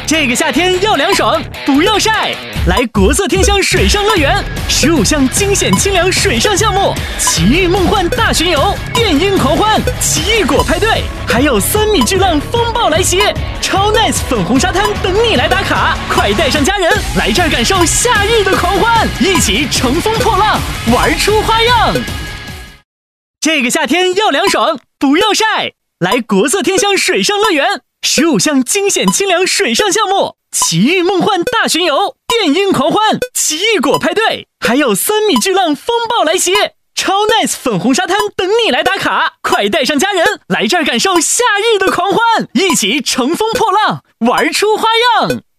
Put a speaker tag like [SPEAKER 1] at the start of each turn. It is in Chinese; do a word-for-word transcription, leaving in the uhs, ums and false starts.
[SPEAKER 1] 这个夏天要凉爽，不要晒，来国色天香水上乐园，十五项惊险清凉水上项目，奇遇梦幻大巡游，电音狂欢，奇异果派对，还有三米巨浪风暴来袭，超 nice 粉红沙滩等你来打卡，快带上家人来这儿感受夏日的狂欢，一起乘风破浪，玩出花样。这个夏天要凉爽，不要晒，来国色天香水上乐园。十五项惊险清凉水上项目，奇遇梦幻大巡游，电音狂欢，奇异果派对，还有三米巨浪风暴来袭，超 nice 粉红沙滩等你来打卡，快带上家人来这儿感受夏日的狂欢，一起乘风破浪，玩出花样。